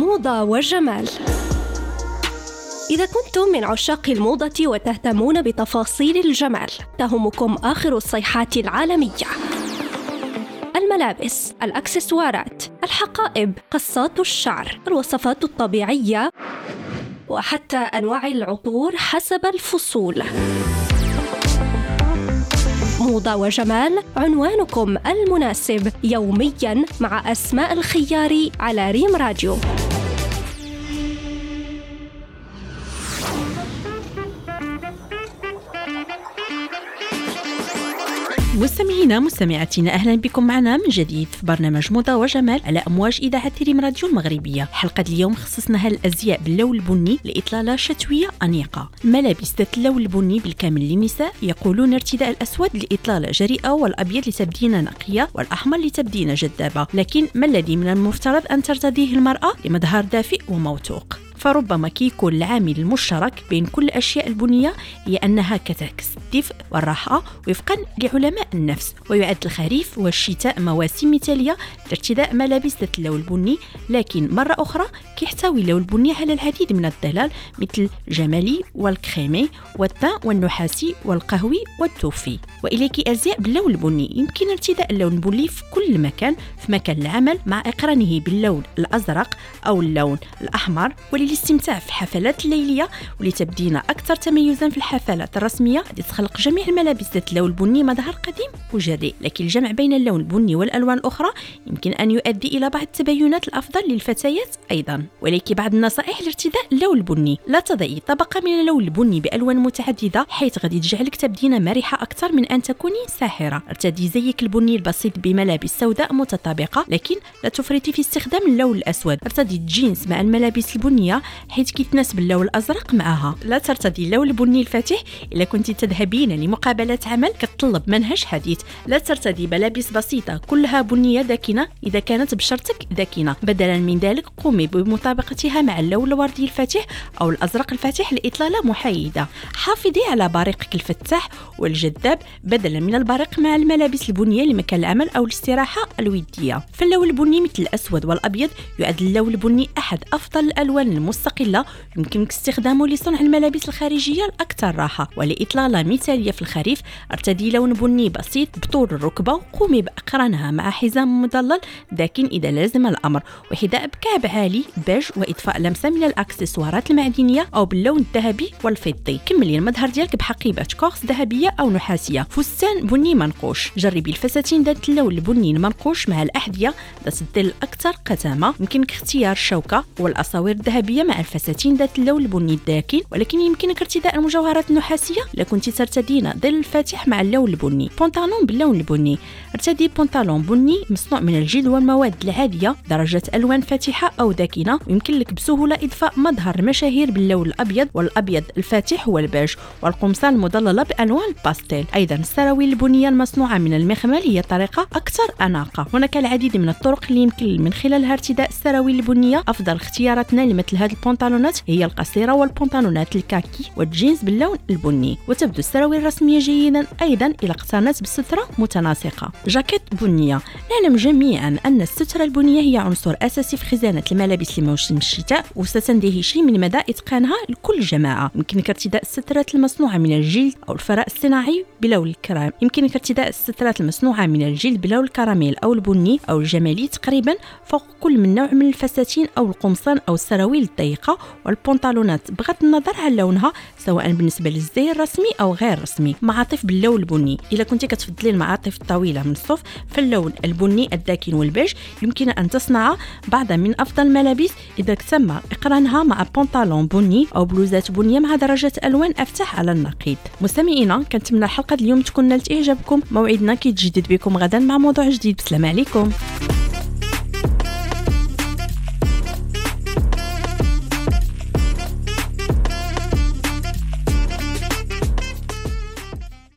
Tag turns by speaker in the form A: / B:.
A: موضة وجمال. إذا كنتم من عشاق الموضة وتهتمون بتفاصيل الجمال، تهمكم آخر الصيحات العالمية: الملابس، الأكسسوارات، الحقائب، قصات الشعر، الوصفات الطبيعية، وحتى أنواع العطور حسب الفصول. موضة وجمال، عنوانكم المناسب يومياً مع أسماء الخياري على ريم راديو.
B: مستمعينا مستمعاتنا، أهلا بكم معنا من جديد في برنامج موضة وجمال على أمواج إذاعة ريم راديو المغربية. حلقة اليوم خصصناها الأزياء باللون البني لإطلالة شتوية أنيقة. ملابس ذات اللون البني بالكامل للنساء، يقولون ارتداء الأسود لإطلالة جريئة، والأبيض لتبدين نقية، والأحمر لتبدين جذابة. لكن ما الذي من المفترض أن ترتديه المرأة لمظهر دافئ وموثوق؟ فربما كيكون العامل المشترك بين كل الأشياء البنية هي أنها كتعكس الدفء والراحة وفقا لعلماء النفس. ويعد الخريف والشتاء مواسم مثالية لارتداء ملابس ذات اللون البني، لكن مرة أخرى كيحتوي اللون البني على العديد من الظلال مثل الجمالي والكريمي والتان والنحاسي والقهوي والتوفي. وإليك أزياء باللون البني. يمكن ارتداء اللون البني في كل مكان، في مكان العمل مع إقرانه باللون الأزرق أو اللون الأحمر، للاستمتاع في الحفلات الليلية ولتبدين أكثر تميزاً في الحفلات الرسمية. تخلق جميع الملابس ذات اللون البني مظهر قديم وجريء، لكن الجمع بين اللون البني والألوان الأخرى يمكن أن يؤدي إلى بعض التباينات الأفضل للفتيات أيضاً. ولكن بعض النصائح لارتداء اللون البني: لا تضعي طبقة من اللون البني بألوان متعددة، حيث غادي تجعلك تبدين مرحة أكثر من أن تكوني ساحرة. ارتدي زيك البني البسيط بملابس سوداء متطابقة، لكن لا تفرطي في استخدام اللون الأسود. ارتدي الجينز مع الملابس البنية حيث كيتناسب اللون الأزرق معها. لا ترتدي اللون البني الفاتح إلا كنت تذهبين لمقابلة عمل كتطلب منهج حديث. لا ترتدي ملابس بسيطة كلها بنية داكنة إذا كانت بشرتك داكنة. بدلا من ذلك قومي بمطابقتها مع اللون الوردي الفاتح أو الأزرق الفاتح لإطلالة محايدة. حافظي على بريقك الفتاح والجذاب بدلا من البريق مع الملابس البنية لمكان العمل أو الاستراحة الودية. فاللون البني مثل الأسود والأبيض يعد اللون البني أحد أفضل الألوان المستقلة، يمكنك استخدامه لصنع الملابس الخارجية الأكثر راحة ولإطلالة مثالية. في الخريف ارتدي لون بني بسيط بطول الركبة، وقومي بأقرانها مع حزام مظلل داكن إذا لازم الأمر، وحذاء بكعب عالي بيج، وإضفاء لمسة من الأكسسوارات المعدنية أو باللون الذهبي والفضي. كملي المظهر ديالك بحقيبة كورس ذهبية أو نحاسية. فستان بني منقوش، جربي الفساتين ذات اللون البني المنقوش مع الأحذية ذات الظل الأكثر قتامة. يمكنك اختيار الشوكة والأساور الذهبية مع الفساتين ذات اللون البني الداكن، ولكن يمكنك ارتداء المجوهرات النحاسية إذا كنت ترتدين ظل الفاتح مع اللون البني. بنطلون باللون البني، ارتدي بنطلون بني مصنوع من الجلد والمواد العادية درجة ألوان فاتحة أو داكنة، ويمكن لك بسهولة إضفاء مظهر المشاهير باللون الأبيض والأبيض الفاتح والبيج، والقمصان المضللة بألوان الباستيل. أيضا السراويل البنية المصنوعة من المخمل هي طريقة أكثر أناقة. هناك العديد من الطرق اللي يمكن من خلالها ارتداء السراويل البنية. أفضل اختياراتنا لمثل هذه البنطلونات هي القصيرة والبنطلونات الكاكي والجينز باللون البني، وتبدو السراويل الرسمية جيدا أيضا إلى اقتنت بسترة متناسقة. جاكيت بنية، نعلم جميعا أن السترة البنية هي عنصر أساسي في خزانة الملابس لموسم الشتاء، وستندهشي من مدى إتقانها لكل جماعة. يمكنك ارتداء السترات المصنوعة من الجلد أو الفراء الصناعي بلون الكرام. يمكنك ارتداء السترات المصنوعة من الجلد بلون الكراميل أو البني أو الجمالي تقريبا فوق كل من نوع من الفساتين أو القمصان أو السراويل الضيقة والبنطلونات بغض النظر عن لونها، سواء بالنسبة للزي الرسمي أو غير رسمي. معاطف باللون البني، إذا كنت كتفضلي المعاطف الطويلة من الصوف فاللون البني الداكن والبيج يمكن أن تصنع بعض من أفضل الملابس إذا تم إقرانها مع بنطلون بني أو بلوزات بنية مع درجة ألوان أفتح على النقيض. مستمعينا، كنتمنى الحلقة اليوم تكون نالت إعجابكم. موعدنا كيتجدد بكم غدا مع موضوع جديد. بسلام عليكم.